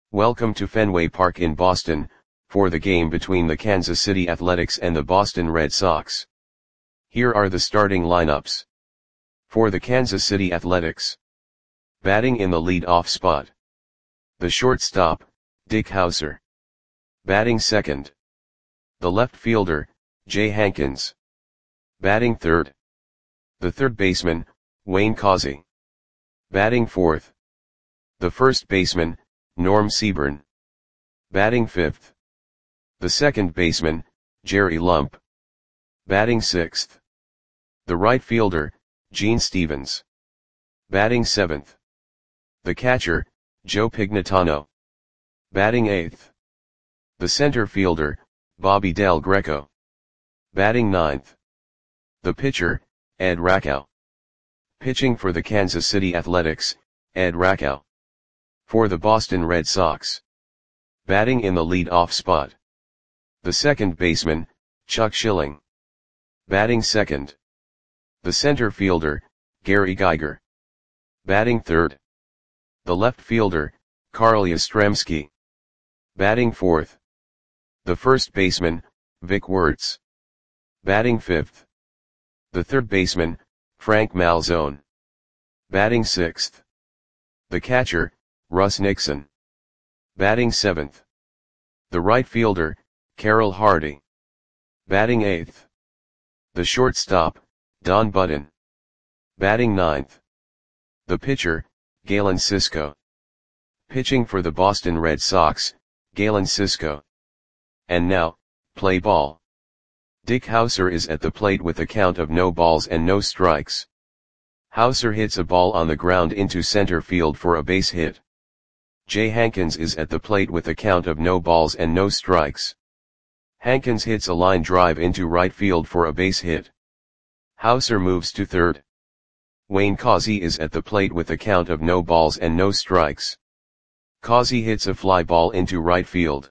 Welcome to Fenway Park in Boston, for the game between the Kansas City Athletics and the Boston Red Sox. Here are the starting lineups. For the Kansas City Athletics. Batting in the lead-off spot. The shortstop, Dick Howser. Batting second. The left fielder, Jay Hankins. Batting third. The third baseman, Wayne Causey. Batting fourth. The first baseman, Norm Seaburn. Batting fifth. The second baseman, Jerry Lump. Batting sixth. The right fielder, Gene Stevens. Batting seventh. The catcher, Joe Pignatano. Batting eighth. The center fielder, Bobby Del Greco. Batting ninth. The pitcher, Ed Rakow. Pitching for the Kansas City Athletics, Ed Rakow. For the Boston Red Sox. Batting in the lead-off spot. The second baseman, Chuck Schilling. Batting second. The center fielder, Gary Geiger. Batting third. The left fielder, Carl Yastrzemski. Batting fourth. The first baseman, Vic Wertz. Batting fifth. The third baseman, Frank Malzone. Batting sixth. The catcher, Russ Nixon. Batting seventh. The right fielder, Carroll Hardy. Batting eighth. The shortstop, Don Button. Batting ninth. The pitcher, Galen Cisco. Pitching for the Boston Red Sox, Galen Cisco. And now, play ball. Dick Howser is at the plate with a count of no balls and no strikes. Howser hits a ball on the ground into center field for a base hit. Jay Hankins is at the plate with a count of no balls and no strikes. Hankins hits a line drive into right field for a base hit. Howser moves to third. Wayne Causey is at the plate with a count of no balls and no strikes. Causey hits a fly ball into right field.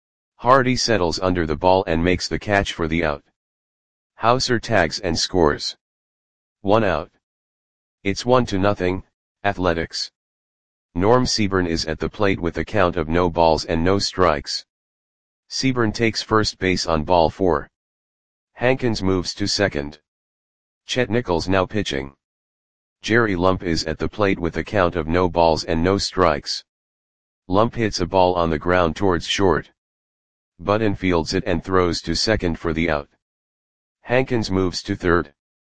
Hardy settles under the ball and makes the catch for the out. Howser tags and scores. 1 out. It's 1-0, Athletics. Norm Seaburn is at the plate with a count of no balls and no strikes. Seaburn takes first base on ball 4. Hankins moves to second. Chet Nichols now pitching. Jerry Lump is at the plate with a count of no balls and no strikes. Lump hits a ball on the ground towards short. Button fields it and throws to second for the out. Hankins moves to third.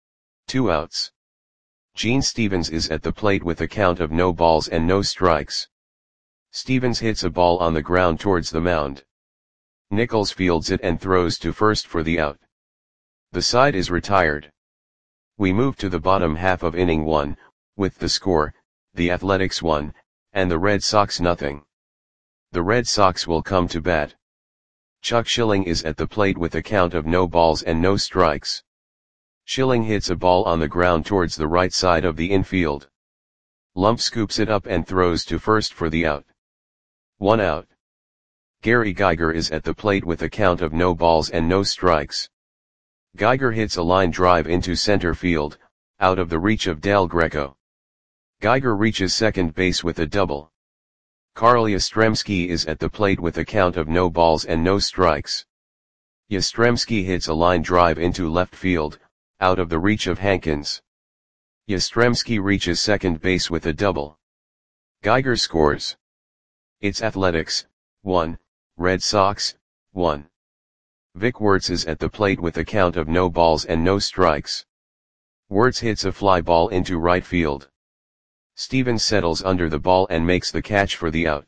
2 outs. Gene Stevens is at the plate with a count of no balls and no strikes. Stevens hits a ball on the ground towards the mound. Nichols fields it and throws to first for the out. The side is retired. We move to the bottom half of inning 1, with the score, the Athletics 1, and the Red Sox 0. The Red Sox will come to bat. Chuck Schilling is at the plate with a count of no balls and no strikes. Schilling hits a ball on the ground towards the right side of the infield. Lump scoops it up and throws to first for the out. 1 out. Gary Geiger is at the plate with a count of no balls and no strikes. Geiger hits a line drive into center field, out of the reach of Del Greco. Geiger reaches second base with a double. Carl Yastrzemski is at the plate with a count of no balls and no strikes. Yastrzemski hits a line drive into left field, out of the reach of Hankins. Yastrzemski reaches second base with a double. Geiger scores. It's Athletics, 1, Red Sox, 1. Vic Wertz is at the plate with a count of no balls and no strikes. Wertz hits a fly ball into right field. Stevens settles under the ball and makes the catch for the out.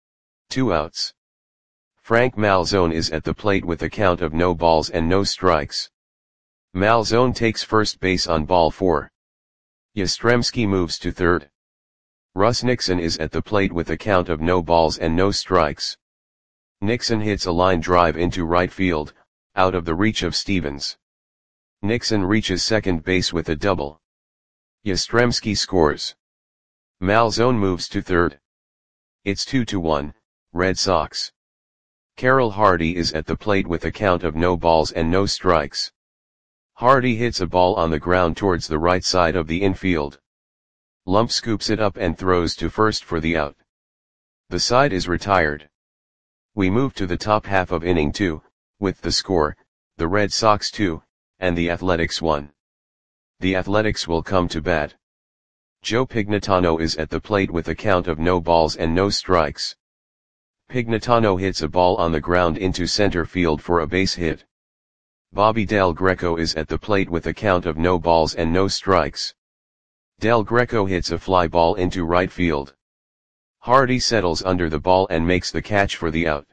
2 outs. Frank Malzone is at the plate with a count of no balls and no strikes. Malzone takes first base on ball 4. Yastrzemski moves to third. Russ Nixon is at the plate with a count of no balls and no strikes. Nixon hits a line drive into right field, out of the reach of Stevens. Nixon reaches second base with a double. Yastrzemski scores. Malzone moves to third. It's 2-1, Red Sox. Carroll Hardy is at the plate with a count of no balls and no strikes. Hardy hits a ball on the ground towards the right side of the infield. Lump scoops it up and throws to first for the out. The side is retired. We move to the top half of inning 2, with the score, the Red Sox 2, and the Athletics 1. The Athletics will come to bat. Joe Pignatano is at the plate with a count of no balls and no strikes. Pignatano hits a ball on the ground into center field for a base hit. Bobby Del Greco is at the plate with a count of no balls and no strikes. Del Greco hits a fly ball into right field. Hardy settles under the ball and makes the catch for the out.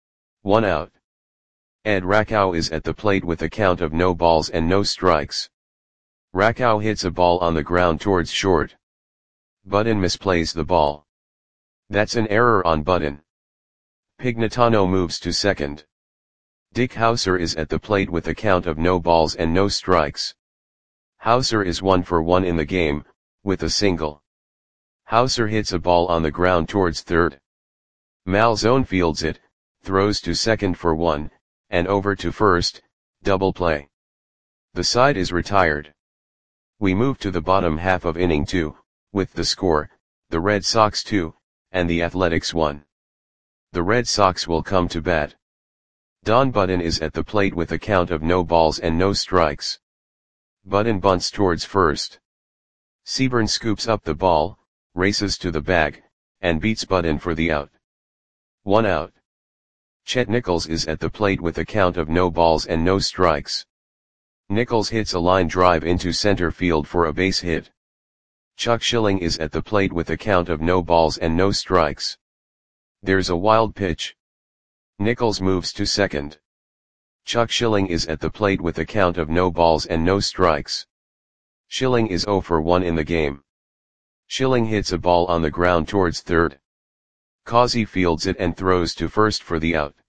1 out. Ed Rakow is at the plate with a count of no balls and no strikes. Rakow hits a ball on the ground towards short. Budden misplays the ball. That's an error on Budden. Pignatano moves to second. Dick Hauser is at the plate with a count of no balls and no strikes. Hauser is 1 for 1 in the game, with a single. Hauser hits a ball on the ground towards third. Malzone fields it, throws to second for 1, and over to first, double play. The side is retired. We move to the bottom half of inning 2, with the score, the Red Sox 2, and the Athletics 1. The Red Sox will come to bat. Don Budden is at the plate with a count of no balls and no strikes. Budden bunts towards first. Seaburn scoops up the ball, races to the bag, and beats Budden for the out. 1 out. Chet Nichols is at the plate with a count of no balls and no strikes. Nichols hits a line drive into center field for a base hit. Chuck Schilling is at the plate with a count of no balls and no strikes. There's a wild pitch. Nichols moves to second. Chuck Schilling is at the plate with a count of no balls and no strikes. Schilling is 0 for 1 in the game. Schilling hits a ball on the ground towards third. Causey fields it and throws to first for the out.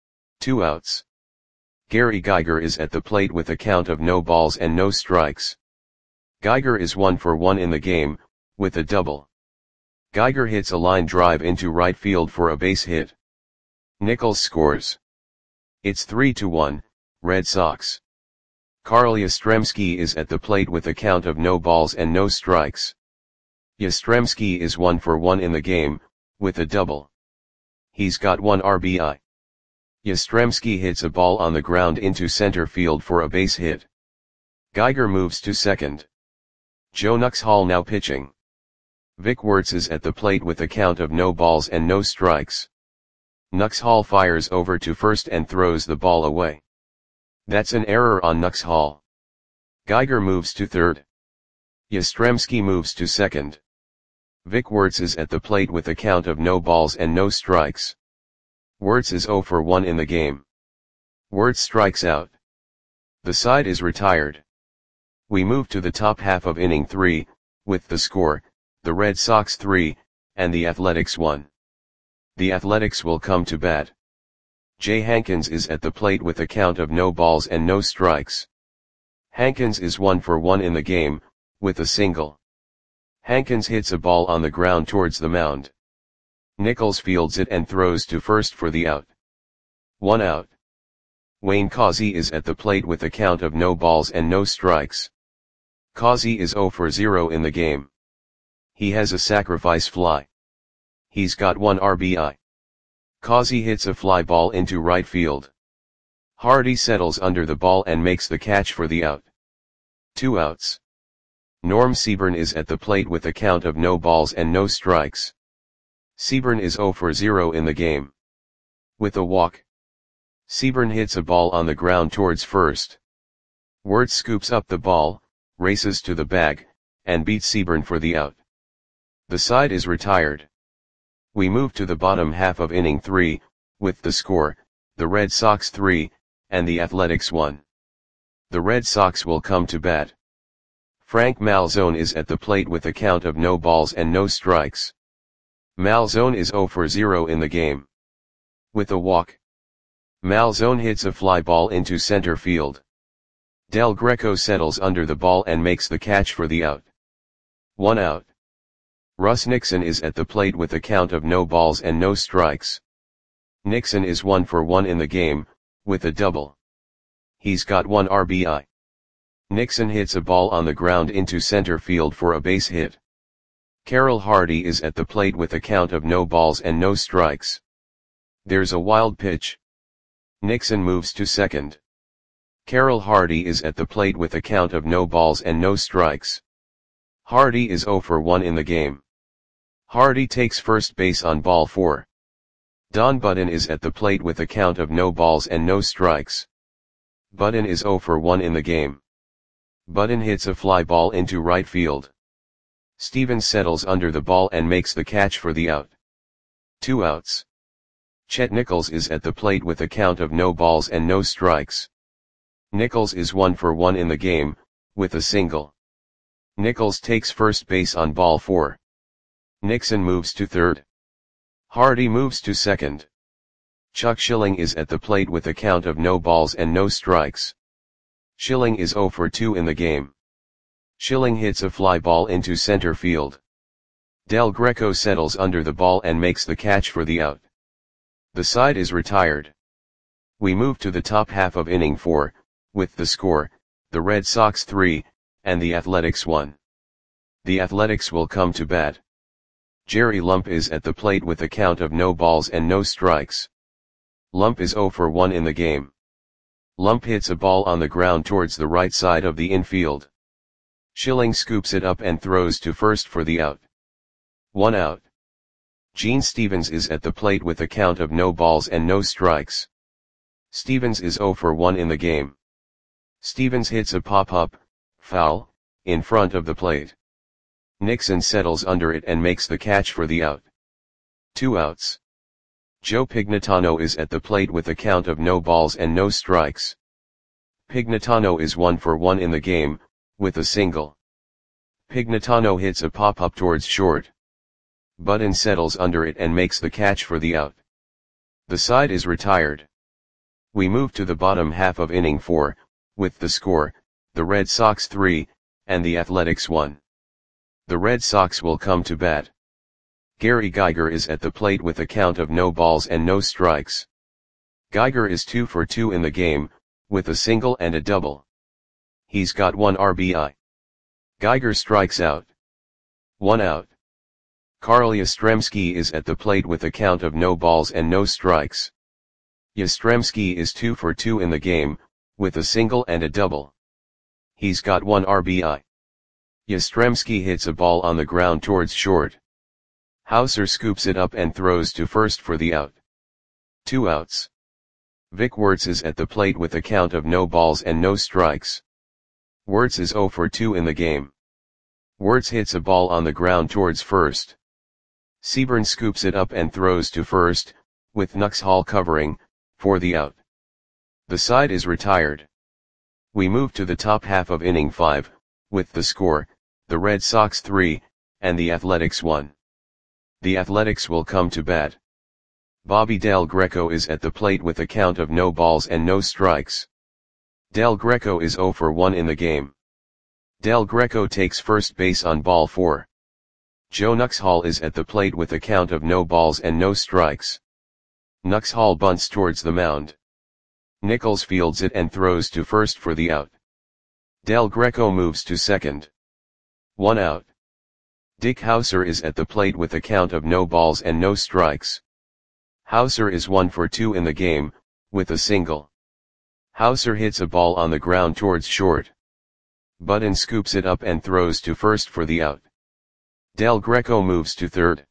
2 outs. Gary Geiger is at the plate with a count of no balls and no strikes. Geiger is 1 for 1 in the game, with a double. Geiger hits a line drive into right field for a base hit. Nichols scores. It's 3-1, Red Sox. Carl Yastrzemski is at the plate with a count of no balls and no strikes. Yastrzemski is 1 for 1 in the game, with a double. He's got 1 RBI. Yastrzemski hits a ball on the ground into center field for a base hit. Geiger moves to second. Joe Nuxhall now pitching. Vic Wertz is at the plate with a count of no balls and no strikes. Nuxhall fires over to first and throws the ball away. That's an error on Nuxhall. Geiger moves to third. Yastrzemski moves to second. Vic Wertz is at the plate with a count of no balls and no strikes. Wertz is 0 for 1 in the game. Wertz strikes out. The side is retired. We move to the top half of inning 3, with the score, the Red Sox 3, and the Athletics 1. The Athletics will come to bat. Jay Hankins is at the plate with a count of no balls and no strikes. Hankins is 1 for 1 in the game, with a single. Hankins hits a ball on the ground towards the mound. Nichols fields it and throws to first for the out. 1 out. Wayne Causey is at the plate with a count of no balls and no strikes. Causey is 0 for 0 in the game. He has a sacrifice fly. He's got 1 RBI. Causey hits a fly ball into right field. Hardy settles under the ball and makes the catch for the out. 2 outs. Norm Seaburn is at the plate with a count of no balls and no strikes. Seaburn is 0 for 0 in the game. With a walk. Seaburn hits a ball on the ground towards first. Wertz scoops up the ball, races to the bag, and beats Seaburn for the out. The side is retired. We move to the bottom half of inning 3, with the score, the Red Sox 3, and the Athletics 1. The Red Sox will come to bat. Frank Malzone is at the plate with a count of no balls and no strikes. Malzone is 0 for 0 in the game. With a walk. Malzone hits a fly ball into center field. Del Greco settles under the ball and makes the catch for the out. 1 out. Russ Nixon is at the plate with a count of no balls and no strikes. Nixon is 1 for 1 in the game, with a double. He's got 1 RBI. Nixon hits a ball on the ground into center field for a base hit. Carroll Hardy is at the plate with a count of no balls and no strikes. There's a wild pitch. Nixon moves to second. Carroll Hardy is at the plate with a count of no balls and no strikes. Hardy is 0 for 1 in the game. Hardy takes first base on ball 4. Don Button is at the plate with a count of no balls and no strikes. Button is 0 for 1 in the game. Button hits a fly ball into right field. Stevens settles under the ball and makes the catch for the out. 2 outs. Chet Nichols is at the plate with a count of no balls and no strikes. Nichols is 1 for 1 in the game, with a single. Nichols takes first base on ball 4. Nixon moves to third. Hardy moves to second. Chuck Schilling is at the plate with a count of no balls and no strikes. Schilling is 0 for 2 in the game. Schilling hits a fly ball into center field. Del Greco settles under the ball and makes the catch for the out. The side is retired. We move to the top half of inning 4, with the score, the Red Sox 3, and the Athletics 1. The Athletics will come to bat. Jerry Lump is at the plate with a count of no balls and no strikes. Lump is 0 for 1 in the game. Lump hits a ball on the ground towards the right side of the infield. Schilling scoops it up and throws to first for the out. 1 out. Gene Stevens is at the plate with a count of no balls and no strikes. Stevens is 0 for 1 in the game. Stevens hits a pop-up, foul, in front of the plate. Nixon settles under it and makes the catch for the out. 2 outs. Joe Pignatano is at the plate with a count of no balls and no strikes. Pignatano is 1 for 1 in the game, with a single. Pignatano hits a pop-up towards short. Button settles under it and makes the catch for the out. The side is retired. We move to the bottom half of inning 4, with the score, the Red Sox 3, and the Athletics 1. The Red Sox will come to bat. Gary Geiger is at the plate with a count of no balls and no strikes. Geiger is 2 for 2 in the game, with a single and a double. He's got 1 RBI. Geiger strikes out. 1 out. Carl Yastrzemski is at the plate with a count of no balls and no strikes. Yastrzemski is 2 for 2 in the game, with a single and a double. He's got 1 RBI. Yastrzemski hits a ball on the ground towards short. Hauser scoops it up and throws to first for the out. 2 outs. Vic Wertz is at the plate with a count of no balls and no strikes. Wertz is 0 for 2 in the game. Wertz hits a ball on the ground towards first. Seaburn scoops it up and throws to first, with Nuxhall covering, for the out. The side is retired. We move to the top half of inning 5, with the score, the Red Sox 3, and the Athletics 1. The Athletics will come to bat. Bobby Del Greco is at the plate with a count of no balls and no strikes. Del Greco is 0 for 1 in the game. Del Greco takes first base on ball 4. Joe Nuxhall is at the plate with a count of no balls and no strikes. Nuxhall bunts towards the mound. Nichols fields it and throws to first for the out. Del Greco moves to second. 1 out. Dick Hauser is at the plate with a count of no balls and no strikes. Hauser is 1 for 2 in the game, with a single. Hauser hits a ball on the ground towards short. Button scoops it up and throws to first for the out. Del Greco moves to third.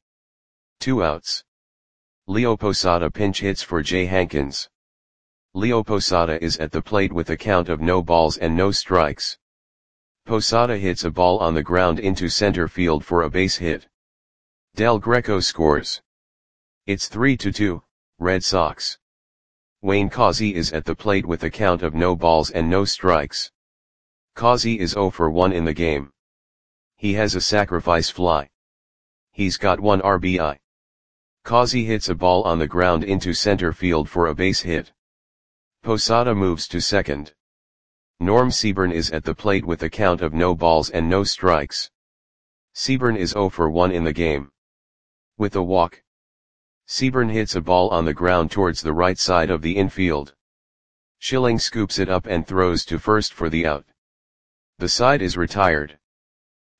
2 outs. Leo Posada pinch hits for Jay Hankins. Leo Posada is at the plate with a count of no balls and no strikes. Posada hits a ball on the ground into center field for a base hit. Del Greco scores. It's 3-2, Red Sox. Wayne Causey is at the plate with a count of no balls and no strikes. Causey is 0 for 1 in the game. He has a sacrifice fly. He's got 1 RBI. Causey hits a ball on the ground into center field for a base hit. Posada moves to second. Norm Seaburn is at the plate with a count of no balls and no strikes. Seaburn is 0 for 1 in the game. With a walk. Seaburn hits a ball on the ground towards the right side of the infield. Schilling scoops it up and throws to first for the out. The side is retired.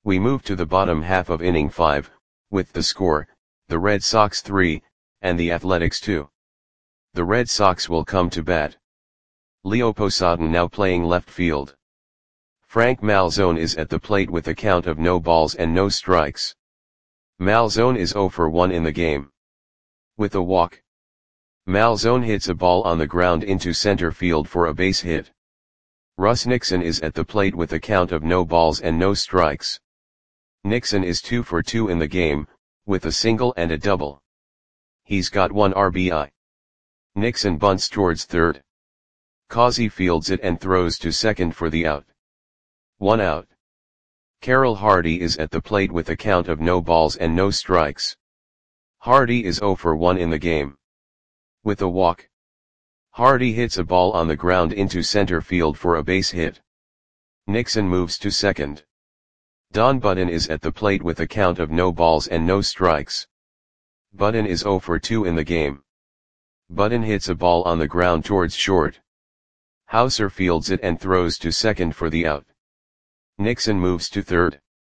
We move to the bottom half of inning 5, with the score, the Red Sox 3, and the Athletics 2. The Red Sox will come to bat. Leo Posada now playing left field. Frank Malzone is at the plate with a count of no balls and no strikes. Malzone is 0 for 1 in the game. With a walk, Malzone hits a ball on the ground into center field for a base hit. Russ Nixon is at the plate with a count of no balls and no strikes. Nixon is 2 for 2 in the game, with a single and a double. He's got 1 RBI. Nixon bunts towards third. Causey fields it and throws to second for the out. 1 out. Carroll Hardy is at the plate with a count of no balls and no strikes. Hardy is 0 for 1 in the game. With a walk, Hardy hits a ball on the ground into center field for a base hit. Nixon moves to second. Don Button is at the plate with a count of no balls and no strikes. Button is 0 for 2 in the game. Button hits a ball on the ground towards short. Hauser fields it and throws to second for the out. Nixon moves to third.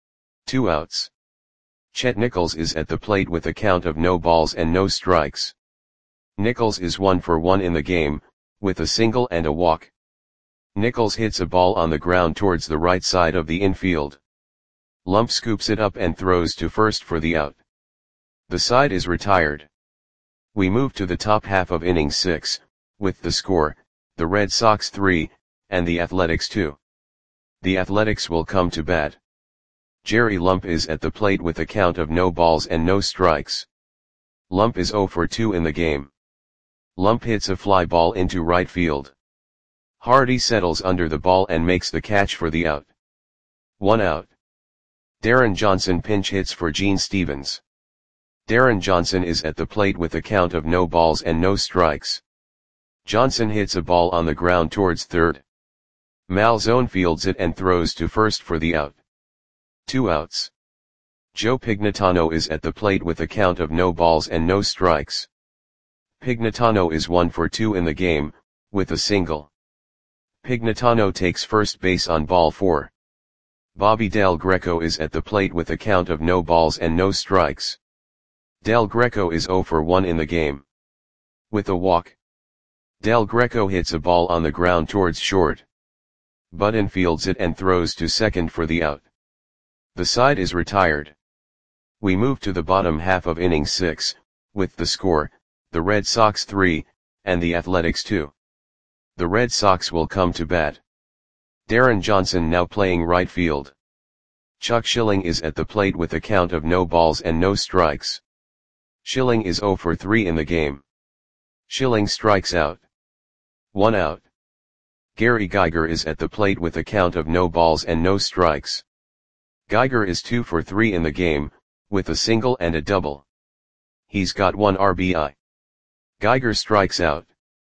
2 outs. Chet Nichols is at the plate with a count of no balls and no strikes. Nichols is 1 for 1 in the game, with a single and a walk. Nichols hits a ball on the ground towards the right side of the infield. Lump scoops it up and throws to first for the out. The side is retired. We move to the top half of inning 6, with the score, the Red Sox 3, and the Athletics 2. The Athletics will come to bat. Jerry Lump is at the plate with a count of no balls and no strikes. Lump is 0 for 2 in the game. Lump hits a fly ball into right field. Hardy settles under the ball and makes the catch for the out. 1 out. Darren Johnson pinch hits for Gene Stevens. Darren Johnson is at the plate with a count of no balls and no strikes. Johnson hits a ball on the ground towards third. Malzone fields it and throws to first for the out. 2 outs. Joe Pignatano is at the plate with a count of no balls and no strikes. Pignatano is 1 for 2 in the game, with a single. Pignatano takes first base on ball 4. Bobby Del Greco is at the plate with a count of no balls and no strikes. Del Greco is 0 for 1 in the game. With a walk, Del Greco hits a ball on the ground towards short. Button fields it and throws to second for the out. The side is retired. We move to the bottom half of inning 6, with the score, the Red Sox 3, and the Athletics 2. The Red Sox will come to bat. Darren Johnson now playing right field. Chuck Schilling is at the plate with a count of no balls and no strikes. Schilling is 0 for 3 in the game. Schilling strikes out. 1 out. Gary Geiger is at the plate with a count of no balls and no strikes. Geiger is 2 for 3 in the game, with a single and a double. He's got 1 RBI. Geiger strikes out.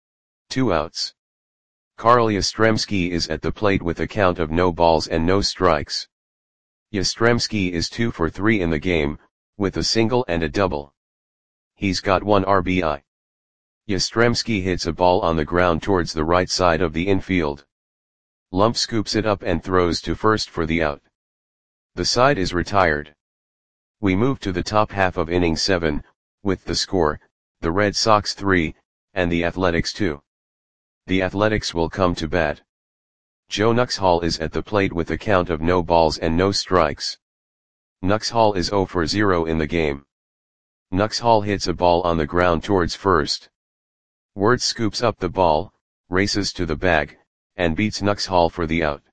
2 outs. Carl Yastrzemski is at the plate with a count of no balls and no strikes. Yastrzemski is 2 for 3 in the game, with a single and a double. He's got 1 RBI. Yastrzemski hits a ball on the ground towards the right side of the infield. Lump scoops it up and throws to first for the out. The side is retired. We move to the top half of inning 7, with the score, the Red Sox 3, and the Athletics 2. The Athletics will come to bat. Joe Nuxhall is at the plate with a count of no balls and no strikes. Nuxhall is 0 for 0 in the game. Nuxhall hits a ball on the ground towards first. Wirtz scoops up the ball, races to the bag, and beats Nuxhall for the out.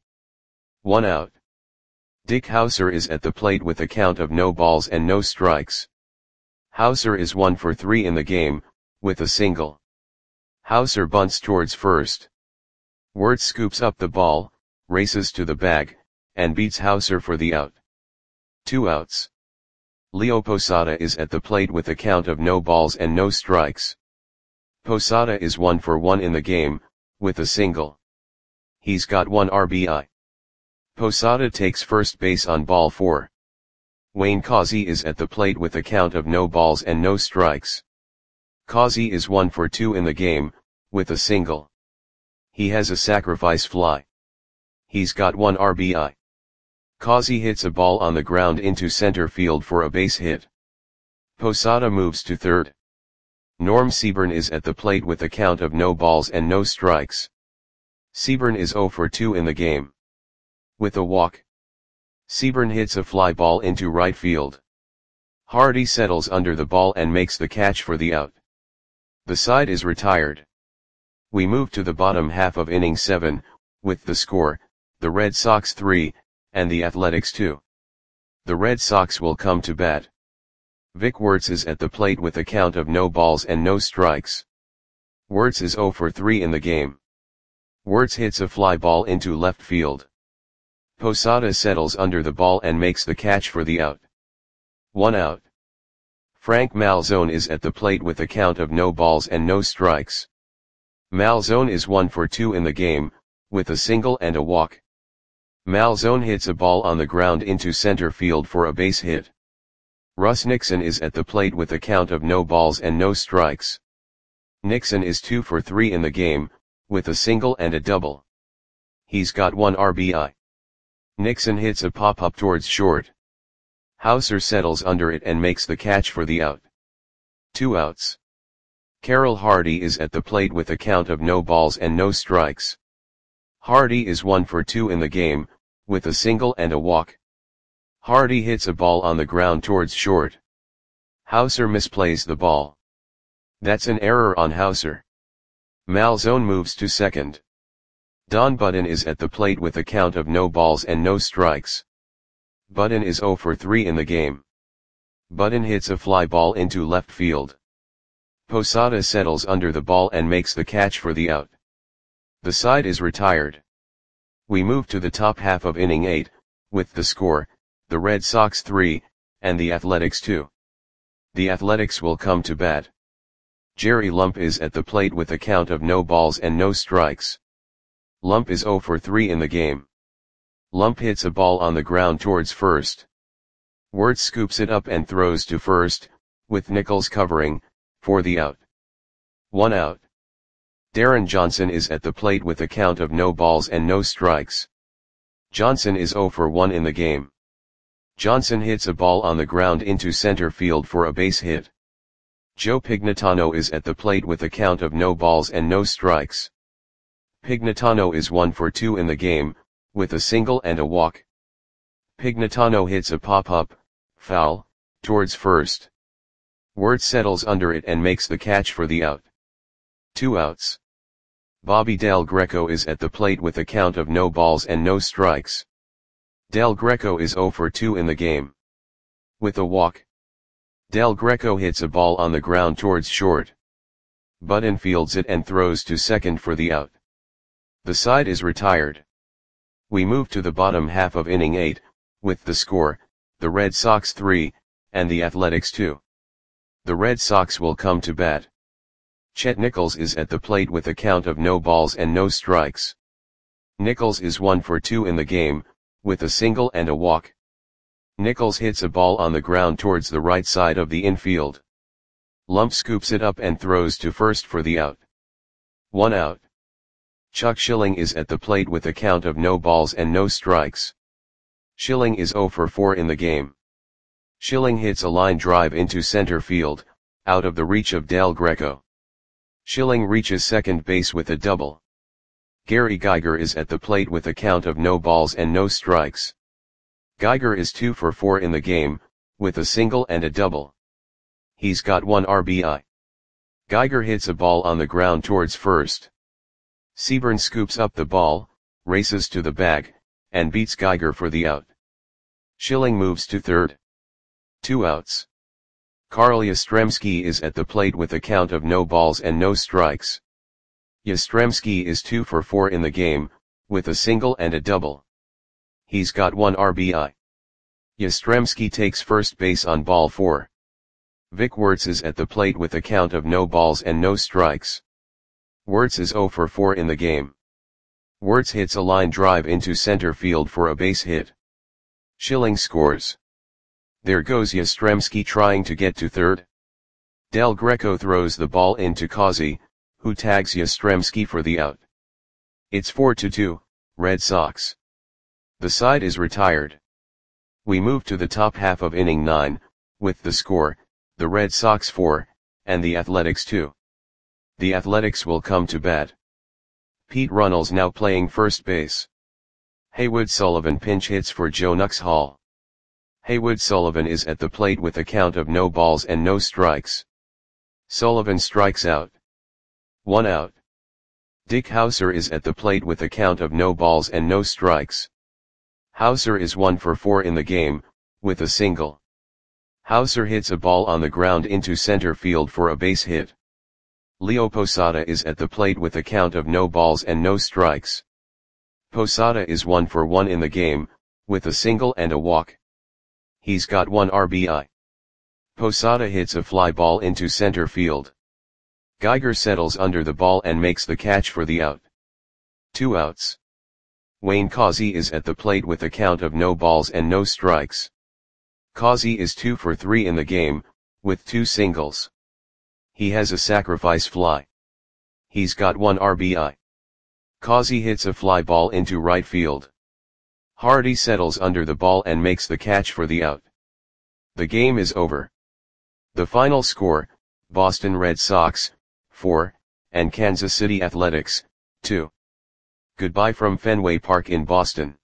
1 out. Dick Hauser is at the plate with a count of no balls and no strikes. Hauser is 1 for 3 in the game, with a single. Hauser bunts towards first. Wirtz scoops up the ball, races to the bag, and beats Hauser for the out. 2 outs. Leo Posada is at the plate with a count of no balls and no strikes. Posada is 1 for 1 in the game, with a single. He's got 1 RBI. Posada takes first base on ball 4. Wayne Causey is at the plate with a count of no balls and no strikes. Causey is 1 for 2 in the game, with a single. He has a sacrifice fly. He's got 1 RBI. Causey hits a ball on the ground into center field for a base hit. Posada moves to third. Norm Seaburn is at the plate with a count of no balls and no strikes. Seaburn is 0 for 2 in the game. With a walk, Seaburn hits a fly ball into right field. Hardy settles under the ball and makes the catch for the out. The side is retired. We move to the bottom half of inning 7, with the score, the Red Sox 3, and the Athletics 2. The Red Sox will come to bat. Vic Wertz is at the plate with a count of no balls and no strikes. Wertz is 0 for 3 in the game. Wertz hits a fly ball into left field. Posada settles under the ball and makes the catch for the out. 1 out. Frank Malzone is at the plate with a count of no balls and no strikes. Malzone is 1 for 2 in the game, with a single and a walk. Malzone hits a ball on the ground into center field for a base hit. Russ Nixon is at the plate with a count of no balls and no strikes. Nixon is 2 for 3 in the game, with a single and a double. He's got 1 RBI. Nixon hits a pop-up towards short. Hauser settles under it and makes the catch for the out. 2 outs. Carroll Hardy is at the plate with a count of no balls and no strikes. Hardy is 1 for 2 in the game, with a single and a walk. Hardy hits a ball on the ground towards short. Hauser misplays the ball. That's an error on Hauser. Malzone moves to second. Don Budden is at the plate with a count of no balls and no strikes. Budden is 0 for 3 in the game. Budden hits a fly ball into left field. Posada settles under the ball and makes the catch for the out. The side is retired. We move to the top half of inning 8, with the score, the Red Sox 3, and the Athletics 2. The Athletics will come to bat. Jerry Lump is at the plate with a count of no balls and no strikes. Lump is 0 for 3 in the game. Lump hits a ball on the ground towards first. Wertz scoops it up and throws to first, with Nichols covering, for the out. 1 out. Darren Johnson is at the plate with a count of no balls and no strikes. Johnson is 0 for 1 in the game. Johnson hits a ball on the ground into center field for a base hit. Joe Pignatano is at the plate with a count of no balls and no strikes. Pignatano is 1 for 2 in the game, with a single and a walk. Pignatano hits a pop-up, foul, towards first. Wertz settles under it and makes the catch for the out. 2 outs. Bobby Del Greco is at the plate with a count of no balls and no strikes. Del Greco is 0 for 2 in the game. With a walk, Del Greco hits a ball on the ground towards short. Budden fields it and throws to second for the out. The side is retired. We move to the bottom half of inning 8, with the score, the Red Sox 3, and the Athletics 2. The Red Sox will come to bat. Chet Nichols is at the plate with a count of no balls and no strikes. Nichols is 1 for 2 in the game, with a single and a walk. Nichols hits a ball on the ground towards the right side of the infield. Lump scoops it up and throws to first for the out. 1 out. Chuck Schilling is at the plate with a count of no balls and no strikes. Schilling is 0 for 4 in the game. Schilling hits a line drive into center field, out of the reach of Del Greco. Schilling reaches second base with a double. Gary Geiger is at the plate with a count of no balls and no strikes. Geiger is 2 for 4 in the game, with a single and a double. He's got 1 RBI. Geiger hits a ball on the ground towards first. Seaburn scoops up the ball, races to the bag, and beats Geiger for the out. Schilling moves to third. 2 outs. Carl Yastrzemski is at the plate with a count of no balls and no strikes. Yastrzemski is 2 for 4 in the game, with a single and a double. He's got 1 RBI. Yastrzemski takes first base on ball 4. Vic Wertz is at the plate with a count of no balls and no strikes. Wertz is 0 for 4 in the game. Wertz hits a line drive into center field for a base hit. Schilling scores. There goes Yastrzemski trying to get to third. Del Greco throws the ball into Causey, who tags Yastrzemski for the out. It's 4-2, Red Sox. The side is retired. We move to the top half of inning 9, with the score, the Red Sox 4, and the Athletics 2. The Athletics will come to bat. Pete Runnels now playing first base. Haywood Sullivan pinch hits for Joe Nuxhall. Haywood Sullivan is at the plate with a count of no balls and no strikes. Sullivan strikes out. 1 out. Dick Hauser is at the plate with a count of no balls and no strikes. Hauser is 1 for 4 in the game, with a single. Hauser hits a ball on the ground into center field for a base hit. Leo Posada is at the plate with a count of no balls and no strikes. Posada is 1 for 1 in the game, with a single and a walk. He's got 1 RBI. Posada hits a fly ball into center field. Geiger settles under the ball and makes the catch for the out. 2 outs. Wayne Causey is at the plate with a count of no balls and no strikes. Causey is 2 for 3 in the game, with 2 singles. He has a sacrifice fly. He's got 1 RBI. Causey hits a fly ball into right field. Hardy settles under the ball and makes the catch for the out. The game is over. The final score, Boston Red Sox, 4, and Kansas City Athletics, 2. Goodbye from Fenway Park in Boston.